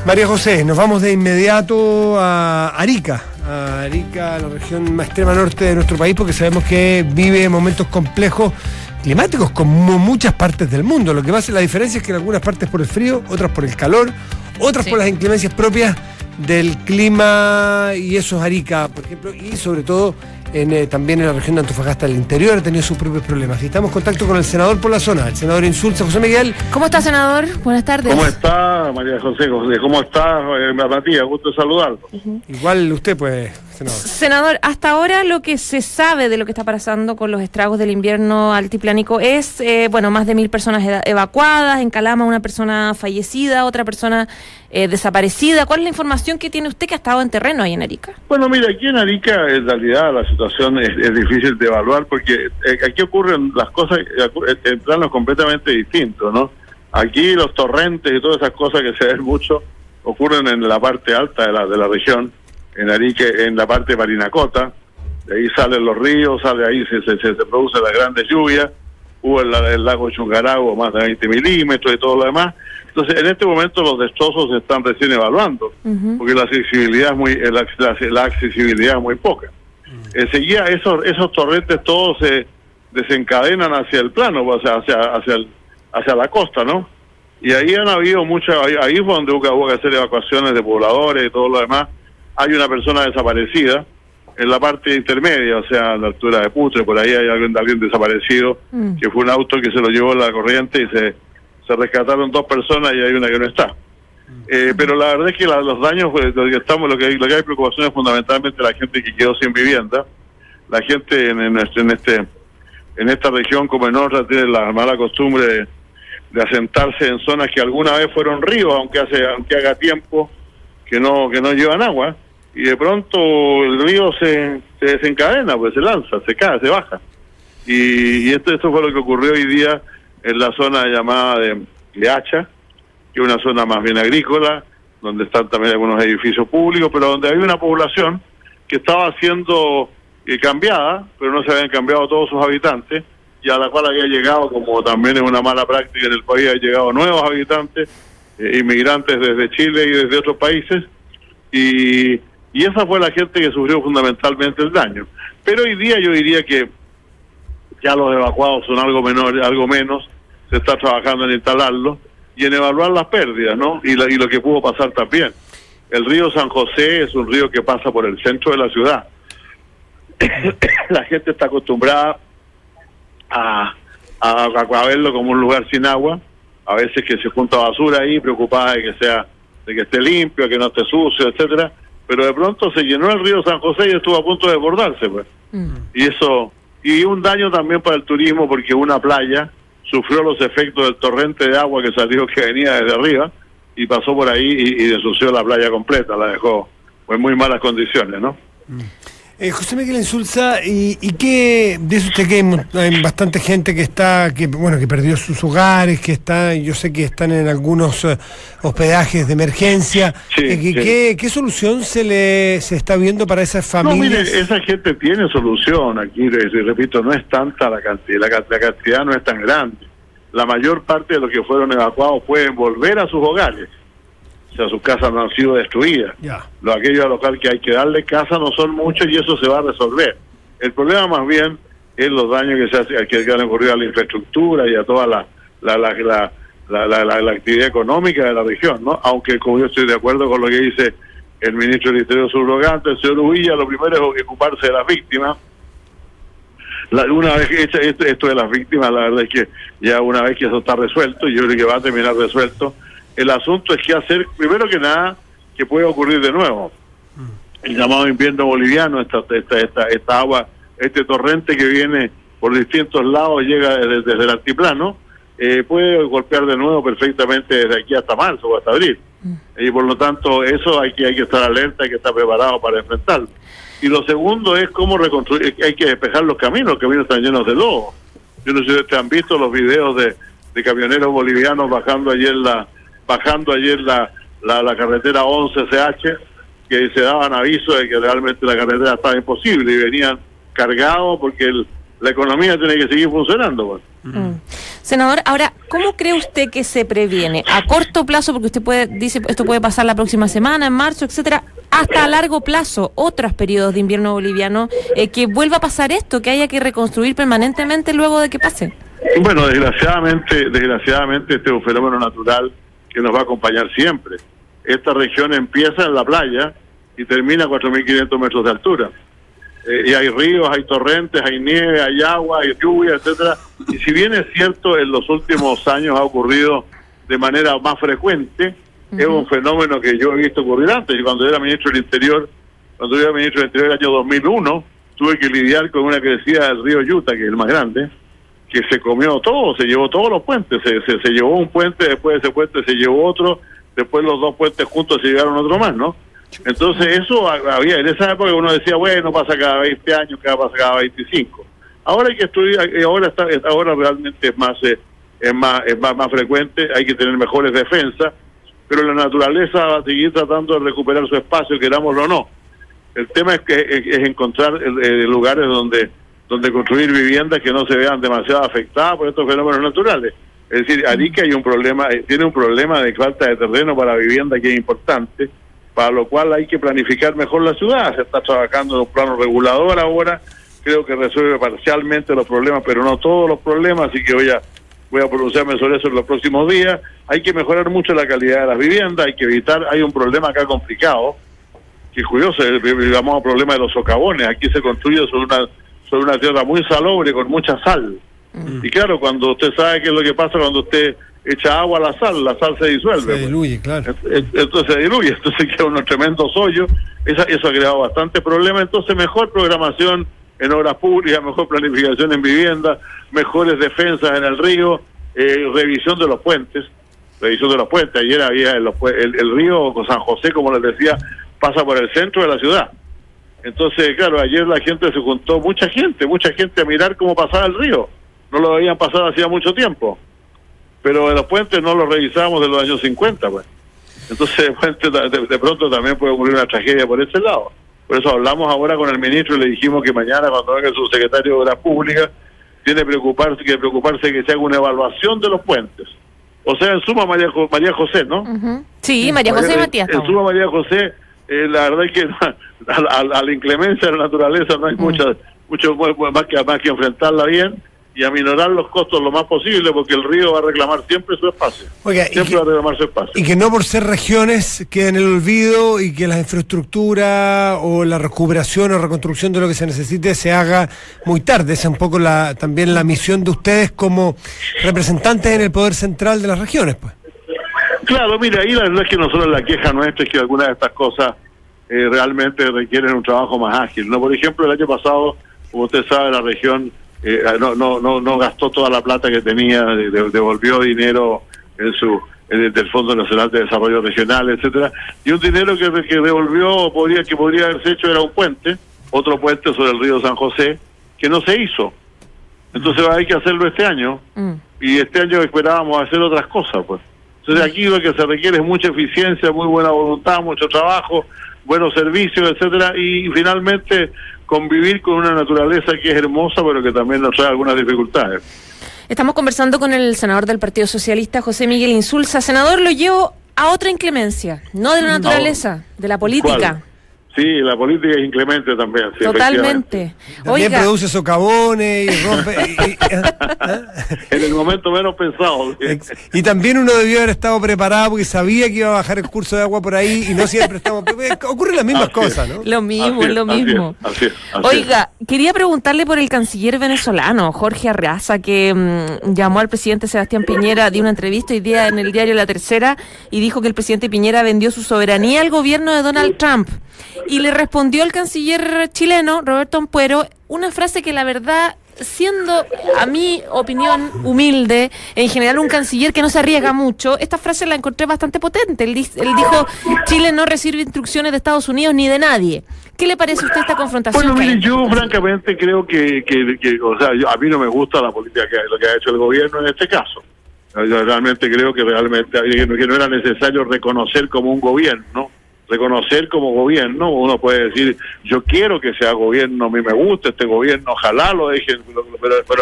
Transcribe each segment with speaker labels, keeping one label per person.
Speaker 1: María José, nos vamos de inmediato a Arica, la región más extrema norte de nuestro país, porque sabemos que vive momentos complejos climáticos como muchas partes del mundo. Lo que pasa, la diferencia es que en algunas partes por el frío, otras por el calor, otras por las inclemencias propias del clima, y eso es Arica, por ejemplo, y sobre todo también en la región de Antofagasta, el interior, ha tenido sus propios problemas. Y estamos en contacto con el senador por la zona, el senador Insulza, José Miguel.
Speaker 2: ¿Cómo está, senador? Buenas tardes.
Speaker 3: ¿Cómo está, María José? ¿Cómo está, Matías? Gusto de saludarlo.
Speaker 1: Igual usted, pues, senador.
Speaker 2: Senador, hasta ahora lo que se sabe de lo que está pasando con los estragos del invierno altiplánico es, más de 1.000 personas evacuadas, en Calama una persona fallecida, otra persona desaparecida. ¿Cuál es la información que tiene usted que ha estado en terreno ahí en Arica?
Speaker 3: Bueno, mira, aquí en Arica, en realidad, la situación es difícil de evaluar porque aquí ocurren las cosas en planos completamente distintos, ¿no? Aquí los torrentes y todas esas cosas que se ven mucho ocurren en la parte alta de la región, en Arica, en la parte de Parinacota. De ahí salen los ríos, ahí se producen las grandes lluvias. Hubo el lago Chungaragua más de 20 milímetros y todo lo demás. Entonces, en este momento los destrozos se están recién evaluando, porque la accesibilidad es muy poca. Enseguida esos torrentes todos se desencadenan hacia el plano, o sea, hacia la costa, ¿no? Y ahí han habido ahí fue donde hubo que hacer evacuaciones de pobladores y todo lo demás. Hay una persona desaparecida en la parte intermedia, o sea, a la altura de Putre, por ahí hay alguien desaparecido, que fue un auto que se lo llevó la corriente y se rescataron 2 personas y hay una que no está. Pero la verdad es que los daños, lo que hay preocupación es fundamentalmente la gente que quedó sin vivienda. La gente en esta región, como en otras, tiene la mala costumbre de asentarse en zonas que alguna vez fueron ríos, aunque haga tiempo que no llevan agua, y de pronto el río se desencadena, pues se lanza, se cae, se baja. Y esto fue lo que ocurrió hoy día en la zona llamada de Hacha, que es una zona más bien agrícola, donde están también algunos edificios públicos, pero donde hay una población que estaba siendo cambiada, pero no se habían cambiado todos sus habitantes, y a la cual había llegado, como también es una mala práctica en el país, han llegado nuevos habitantes, inmigrantes desde Chile y desde otros países, y esa fue la gente que sufrió fundamentalmente el daño. Pero hoy día yo diría que ya los evacuados son algo menos, se está trabajando en instalarlos y en evaluar las pérdidas, ¿no? Y lo que pudo pasar también. El río San José es un río que pasa por el centro de la ciudad. La gente está acostumbrada a verlo como un lugar sin agua, a veces que se junta basura ahí, preocupada de que esté limpio, que no esté sucio, etcétera, pero de pronto se llenó el río San José y estuvo a punto de desbordarse, pues. Y un daño también para el turismo, porque una playa sufrió los efectos del torrente de agua que venía desde arriba y pasó por ahí y desució la playa completa, la dejó en muy malas condiciones, ¿no?
Speaker 1: José Miguel Insulza, ¿y qué dice usted que hay bastante gente que perdió sus hogares, yo sé que están en algunos hospedajes de emergencia?
Speaker 3: Sí,
Speaker 1: ¿Qué solución se está viendo para esas familias?
Speaker 3: No, mire, esa gente tiene solución. Aquí, repito, no es tanta la cantidad, la cantidad no es tan grande. La mayor parte de los que fueron evacuados pueden volver a sus hogares. O sea, sus casas no han sido destruidas. Aquellos locales que hay que darle casa no son muchos y eso se va a resolver. El problema más bien es los daños que han ocurrido a la infraestructura y a toda la actividad económica de la región, ¿no? Aunque, como yo estoy de acuerdo con lo que dice el ministro del Interior subrogante, el señor Uvilla, lo primero es ocuparse de las víctimas. Una vez que esto de las víctimas, la verdad es que ya una vez que eso está resuelto, y yo creo que va a terminar resuelto, el asunto es qué hacer, primero que nada, que puede ocurrir de nuevo. El llamado invierno boliviano, esta agua, este torrente que viene por distintos lados, llega desde el altiplano, puede golpear de nuevo perfectamente desde aquí hasta marzo o hasta abril. Y por lo tanto, eso hay que estar alerta, hay que estar preparado para enfrentarlo. Y lo segundo es cómo reconstruir, hay que despejar los caminos están llenos de lodo. Yo no sé si ustedes han visto los videos de camioneros bolivianos bajando ayer la carretera 11CH, que se daban aviso de que realmente la carretera estaba imposible y venían cargados porque la economía tiene que seguir funcionando, pues.
Speaker 2: Senador, ahora, ¿cómo cree usted que se previene? A corto plazo, porque usted dice esto puede pasar la próxima semana, en marzo, etcétera, hasta a largo plazo, otros periodos de invierno boliviano, que vuelva a pasar esto, que haya que reconstruir permanentemente luego de que pase.
Speaker 3: Bueno, desgraciadamente este es un fenómeno natural que nos va a acompañar siempre. Esta región empieza en la playa y termina a 4.500 metros de altura. Y hay ríos, hay torrentes, hay nieve, hay agua, hay lluvia, etcétera. Y si bien es cierto, en los últimos años ha ocurrido de manera más frecuente, es un fenómeno que yo he visto ocurrir antes. Y cuando yo era ministro del Interior, el año 2001, tuve que lidiar con una crecida del río Yuta, que es el más grande, que se comió todo, se llevó todos los puentes. Se llevó un puente, después de ese puente se llevó otro, después los dos puentes juntos se llevaron otro más, ¿no? Entonces eso había, en esa época uno decía, bueno, pasa cada 20 años, pasa cada 25. Ahora hay que estudiar, ahora realmente es más frecuente, hay que tener mejores defensas, pero la naturaleza va a seguir tratando de recuperar su espacio, querámoslo o no. El tema es encontrar lugares donde construir viviendas que no se vean demasiado afectadas por estos fenómenos naturales. Es decir, Arica tiene un problema de falta de terreno para vivienda que es importante, para lo cual hay que planificar mejor la ciudad. Se está trabajando en un plano regulador ahora, creo que resuelve parcialmente los problemas, pero no todos los problemas, así que voy a pronunciarme sobre eso en los próximos días. Hay que mejorar mucho la calidad de las viviendas, hay un problema acá complicado, que es curioso, el llamado problema de los socavones. Aquí se construye sobre una tierra muy salobre, con mucha sal. Y claro, cuando usted sabe qué es lo que pasa cuando usted echa agua a la sal se disuelve.
Speaker 1: Se diluye, claro.
Speaker 3: Entonces se diluye, entonces queda unos tremendos hoyos. Eso ha creado bastante problemas. Entonces mejor programación en obras públicas, mejor planificación en vivienda, mejores defensas en el río, revisión de los puentes. Ayer había el río San José, como les decía, pasa por el centro de la ciudad. Entonces, claro, ayer la gente se juntó, mucha gente a mirar cómo pasaba el río. No lo habían pasado hacía mucho tiempo. Pero los puentes no los revisábamos de los años 50, pues. Entonces, de pronto también puede ocurrir una tragedia por ese lado. Por eso hablamos ahora con el ministro y le dijimos que mañana, cuando venga su secretario de Obras Públicas, tiene que preocuparse que se haga una evaluación de los puentes. O sea, en suma, María José, ¿no?
Speaker 2: Sí, María José y Matías.
Speaker 3: En suma, María José, la verdad es que a la inclemencia de la naturaleza no hay mucho más que enfrentarla bien y aminorar los costos lo más posible, porque el río va a reclamar siempre su espacio.
Speaker 1: Oiga,
Speaker 3: siempre va a reclamar su espacio. Y
Speaker 1: que no por ser regiones queden en el olvido y que la infraestructura o la recuperación o reconstrucción de lo que se necesite se haga muy tarde. Esa es un poco también la misión de ustedes como representantes en el poder central de las regiones, pues.
Speaker 3: Claro, mira, ahí la verdad es que nosotros la queja nuestra es que algunas de estas cosas realmente requieren un trabajo más ágil, ¿no? Por ejemplo, el año pasado, como usted sabe, la región no gastó toda la plata que tenía, devolvió dinero del Fondo Nacional de Desarrollo Regional, etcétera, y un dinero que devolvió que podría haberse hecho era un puente, otro puente sobre el río San José, que no se hizo. Entonces hay que hacerlo este año, y este año esperábamos hacer otras cosas, pues. Entonces aquí lo que se requiere es mucha eficiencia, muy buena voluntad, mucho trabajo, buenos servicios, etcétera, y finalmente convivir con una naturaleza que es hermosa, pero que también nos trae algunas dificultades.
Speaker 2: Estamos conversando con el senador del Partido Socialista, José Miguel Insulza. Senador, lo llevo a otra inclemencia, no de la naturaleza, de la política.
Speaker 3: ¿Cuál? Sí, la política es inclemente también. Sí,
Speaker 2: totalmente.
Speaker 1: También produce socavones y rompe.
Speaker 3: En el momento menos pensado.
Speaker 1: Y también uno debió haber estado preparado porque sabía que iba a bajar el curso de agua por ahí y no siempre estamos. Ocurren las mismas cosas, ¿no?
Speaker 2: Lo mismo.
Speaker 3: Así es.
Speaker 2: Oiga, quería preguntarle por el canciller venezolano, Jorge Arreaza, que llamó al presidente Sebastián Piñera, dio una entrevista hoy día en el diario La Tercera y dijo que el presidente Piñera vendió su soberanía al gobierno de Donald Trump. Y le respondió el canciller chileno, Roberto Ampuero, una frase que la verdad, siendo a mi opinión humilde, en general un canciller que no se arriesga mucho, esta frase la encontré bastante potente. Él dijo, Chile no recibe instrucciones de Estados Unidos ni de nadie. ¿Qué le parece a usted esta confrontación?
Speaker 3: Bueno, mire, yo francamente creo que o sea, a mí no me gusta la política lo que ha hecho el gobierno en este caso. Yo realmente creo que no era necesario reconocer como un gobierno, ¿no? Reconocer como gobierno, uno puede decir, yo quiero que sea gobierno, a mí me gusta este gobierno, ojalá lo dejen, pero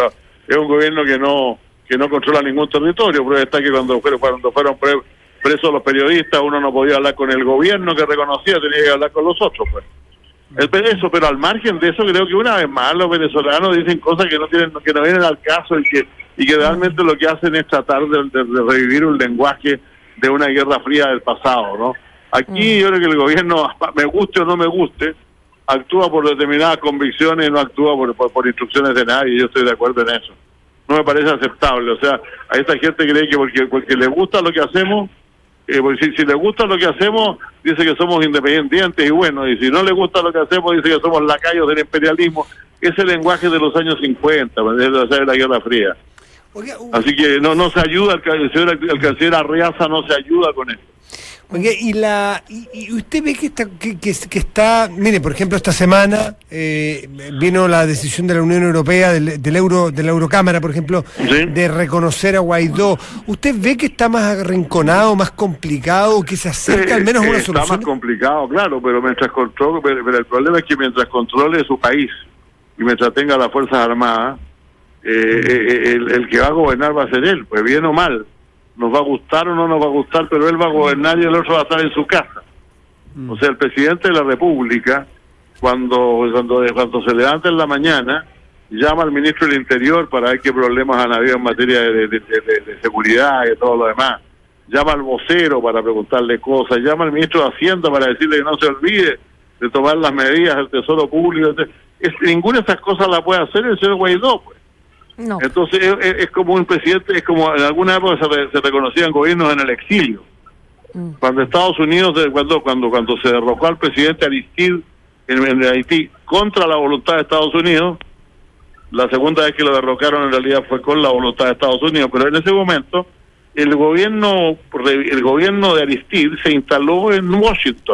Speaker 3: es un gobierno que no controla ningún territorio. Prueba está que cuando fueron presos los periodistas, uno no podía hablar con el gobierno que reconocía, tenía que hablar con los otros, pues. Pero al margen de eso, creo que una vez más los venezolanos dicen cosas que no vienen al caso y que realmente lo que hacen es tratar de revivir un lenguaje de una guerra fría del pasado, ¿no? Aquí yo creo que el gobierno, me guste o no me guste, actúa por determinadas convicciones y no actúa por instrucciones de nadie. Yo estoy de acuerdo en eso. No me parece aceptable. O sea, a esta gente cree que porque le gusta lo que hacemos, si le gusta lo que hacemos, dice que somos independientes, y bueno, y si no le gusta lo que hacemos, dice que somos lacayos del imperialismo. Ese lenguaje de los años 50, de la Guerra Fría.
Speaker 1: Oiga,
Speaker 3: así que no se ayuda, el canciller Arriaza no se ayuda con eso.
Speaker 1: Oiga, y usted ve que está, mire, por ejemplo, esta semana vino la decisión de la Unión Europea, de la Eurocámara, por ejemplo,
Speaker 3: ¿sí?,
Speaker 1: de reconocer a Guaidó. ¿Usted ve que está más arrinconado, más complicado, que se acerca al menos a una solución?
Speaker 3: Está más complicado, claro, pero pero el problema es que mientras controle su país y mientras tenga las Fuerzas Armadas, el que va a gobernar va a ser él, pues bien o mal. Nos va a gustar o no nos va a gustar, pero él va a gobernar y el otro va a estar en su casa. O sea, el presidente de la República, cuando se levanta en la mañana, llama al ministro del Interior para ver qué problemas han habido en materia de seguridad y todo lo demás. Llama al vocero para preguntarle cosas. Llama al ministro de Hacienda para decirle que no se olvide de tomar las medidas del Tesoro Público. Ninguna de esas cosas la puede hacer el señor Guaidó, pues.
Speaker 2: No.
Speaker 3: Entonces es como un presidente, es como en alguna época se reconocían gobiernos en el exilio. Cuando Estados Unidos, cuando se derrocó al presidente Aristide en Haití contra la voluntad de Estados Unidos, la segunda vez que lo derrocaron en realidad fue con la voluntad de Estados Unidos, pero en ese momento el gobierno de Aristide se instaló en Washington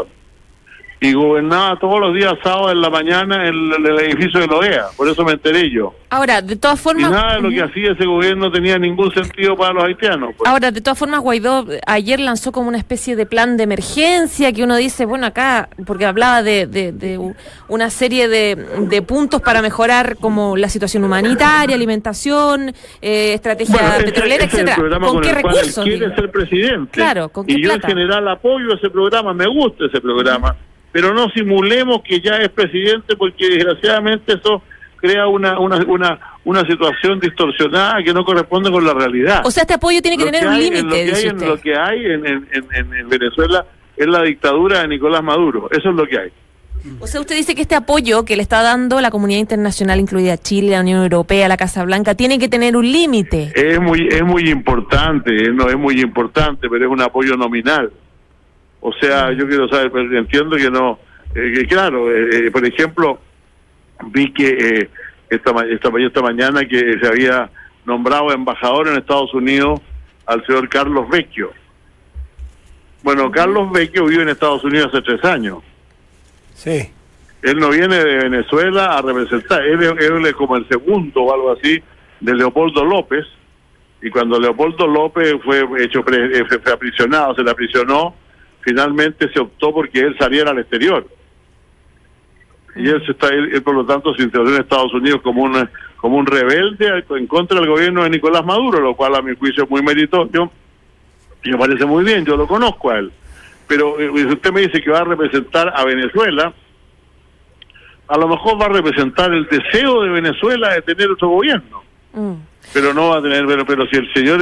Speaker 3: y gobernaba todos los días sábados en la mañana en el edificio de la OEA, por eso me enteré yo.
Speaker 2: Ahora, de todas formas...
Speaker 3: Y nada de lo que hacía ese gobierno tenía ningún sentido para los haitianos. Pues.
Speaker 2: Ahora, de todas formas, Guaidó ayer lanzó como una especie de plan de emergencia, que uno dice, bueno, acá, porque hablaba de una serie de puntos para mejorar como la situación humanitaria, alimentación, estrategia petrolera, etcétera. ¿Con qué recursos?
Speaker 3: Él quiere ser presidente.
Speaker 2: Claro, ¿con qué
Speaker 3: y yo
Speaker 2: plata?
Speaker 3: en general apoyo ese programa, me gusta ese programa. Pero no simulemos que ya es presidente, porque desgraciadamente eso crea una situación distorsionada que no corresponde con la realidad.
Speaker 2: O sea, este apoyo tiene que tener un límite, dice usted.
Speaker 3: Lo que hay en Venezuela es la dictadura de Nicolás Maduro, eso es lo que hay.
Speaker 2: O sea, usted dice que este apoyo que le está dando la comunidad internacional, incluida Chile, la Unión Europea, la Casa Blanca, tiene que tener un límite.
Speaker 3: Es muy importante, no es muy importante, pero es un apoyo nominal. O sea, yo quiero saber, pero entiendo que no, claro, por ejemplo, vi que esta mañana que se había nombrado embajador en Estados Unidos al señor Carlos Vecchio. Bueno, Carlos Vecchio vive en Estados Unidos hace 3 años.
Speaker 1: Sí.
Speaker 3: Él no viene de Venezuela a representar, él es como el segundo o algo así de Leopoldo López, y cuando Leopoldo López fue aprisionado, se le aprisionó, finalmente se optó porque él saliera al exterior. Y él por lo tanto se integró en Estados Unidos como un rebelde en contra del gobierno de Nicolás Maduro, lo cual a mi juicio es muy meritorio y me parece muy bien, yo lo conozco a él. Pero si usted me dice que va a representar a Venezuela, a lo mejor va a representar el deseo de Venezuela de tener otro gobierno. Pero no va a tener, pero si el señor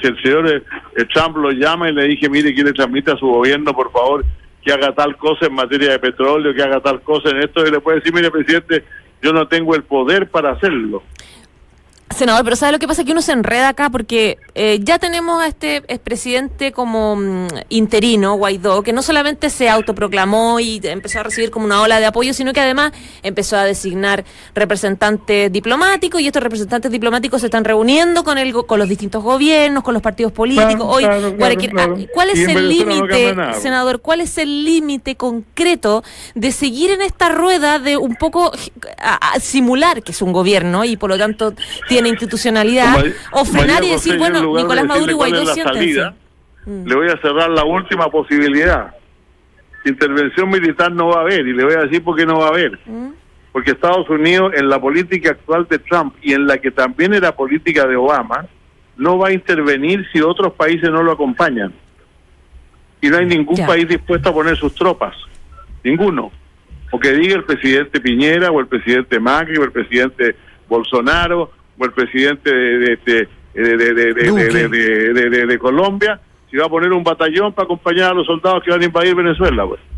Speaker 3: Trump lo llama y le dije, mire, que le transmite a su gobierno, por favor, que haga tal cosa en materia de petróleo, que haga tal cosa en esto, y le puede decir, mire, presidente, yo no tengo el poder para hacerlo.
Speaker 2: Senador, pero ¿sabe lo que pasa? Que uno se enreda acá porque ya tenemos a este expresidente como interino, Guaidó, que no solamente se autoproclamó y empezó a recibir como una ola de apoyo, sino que además empezó a designar representantes diplomáticos, y estos representantes diplomáticos se están reuniendo con los distintos gobiernos, con los partidos políticos. Claro. ¿Cuál es el límite, senador? ¿Cuál es el límite concreto de seguir en esta rueda de un poco a simular que es un gobierno y por lo tanto tiene institucionalidad, o frenar y decir, bueno, Nicolás Maduro y Guaidó siéntense?
Speaker 3: Le voy a cerrar la última posibilidad. Intervención militar no va a haber, y le voy a decir por qué no va a haber. porque Estados Unidos, en la política actual de Trump y en la que también era política de Obama, no va a intervenir si otros países no lo acompañan. Y no hay ningún país dispuesto a poner sus tropas. Ninguno. O que diga el presidente Piñera, o el presidente Macri, o el presidente Bolsonaro, o el presidente de Colombia, si va a poner un batallón para acompañar a los soldados que van a invadir Venezuela, pues.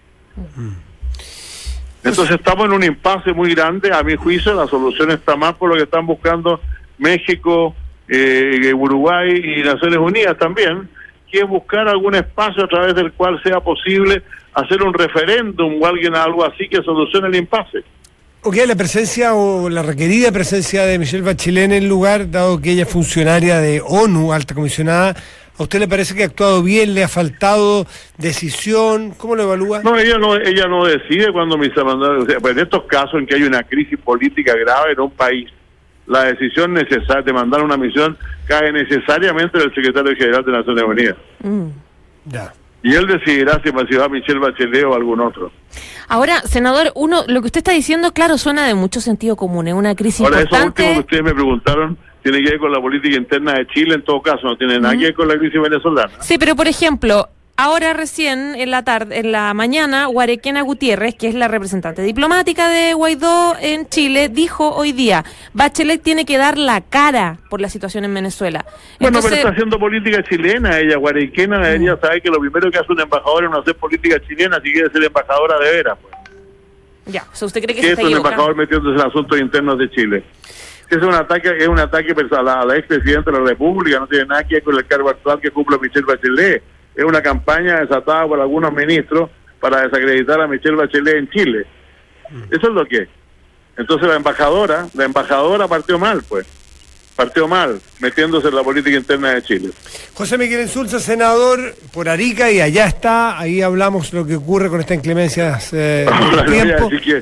Speaker 3: Entonces estamos en un impasse muy grande. A mi juicio la solución está más por lo que están buscando México, Uruguay y Naciones Unidas también, que es buscar algún espacio a través del cual sea posible hacer un referéndum o algo así que solucione el impasse.
Speaker 1: Ok, la presencia o la requerida presencia de Michelle Bachelet en el lugar, dado que ella es funcionaria de ONU, alta comisionada, ¿a usted le parece que ha actuado bien? ¿Le ha faltado decisión? ¿Cómo lo evalúa?
Speaker 3: No, ella no decide cuando en estos casos en que hay una crisis política grave en un país, la decisión necesaria de mandar una misión cae necesariamente del secretario general de Naciones Unidas.
Speaker 1: Ya.
Speaker 3: Y él decidirá si va a Michelle Bachelet o algún otro.
Speaker 2: Ahora, senador, lo que usted está diciendo, claro, suena de mucho sentido común, es una crisis importante.
Speaker 3: Ahora, eso último que ustedes me preguntaron tiene que ver con la política interna de Chile, en todo caso, no tiene nada que ver con la crisis venezolana.
Speaker 2: Sí, pero por ejemplo, ahora recién en la mañana, Guarequena Gutiérrez, que es la representante diplomática de Guaidó en Chile, dijo hoy día, Bachelet tiene que dar la cara por la situación en Venezuela.
Speaker 3: Bueno, pero está haciendo política chilena ella. Guarequena debería saber que lo primero que hace un embajador es no hacer política chilena si quiere ser embajadora de veras, pues.
Speaker 2: Ya, o sea, ¿usted cree que
Speaker 3: ¿Qué
Speaker 2: se
Speaker 3: es
Speaker 2: está
Speaker 3: un
Speaker 2: equivocando?
Speaker 3: embajador metiéndose en asuntos internos de Chile? Es un ataque a la expresidenta de la República, no tiene nada que ver con el cargo actual que cumple Michelle Bachelet. Es una campaña desatada por algunos ministros para desacreditar a Michelle Bachelet en Chile. Eso es lo que es. Entonces la embajadora partió mal, metiéndose en la política interna de Chile.
Speaker 1: José Miguel Insulza, senador por Arica, y allá está, ahí hablamos lo que ocurre con esta inclemencia
Speaker 3: Ahora,
Speaker 1: tiempo.
Speaker 3: así que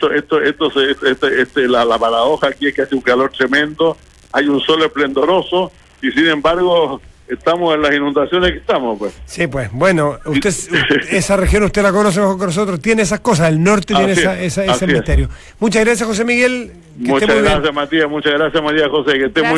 Speaker 3: la paradoja aquí es que hace un calor tremendo, hay un sol esplendoroso, y sin embargo estamos en las inundaciones que estamos, pues.
Speaker 1: Sí, pues, bueno, esa región usted la conoce mejor que nosotros, tiene esas cosas, el norte tiene ese misterio. Muchas gracias, José Miguel.
Speaker 3: Muchas gracias, Matías, muchas gracias, María José, que esté muy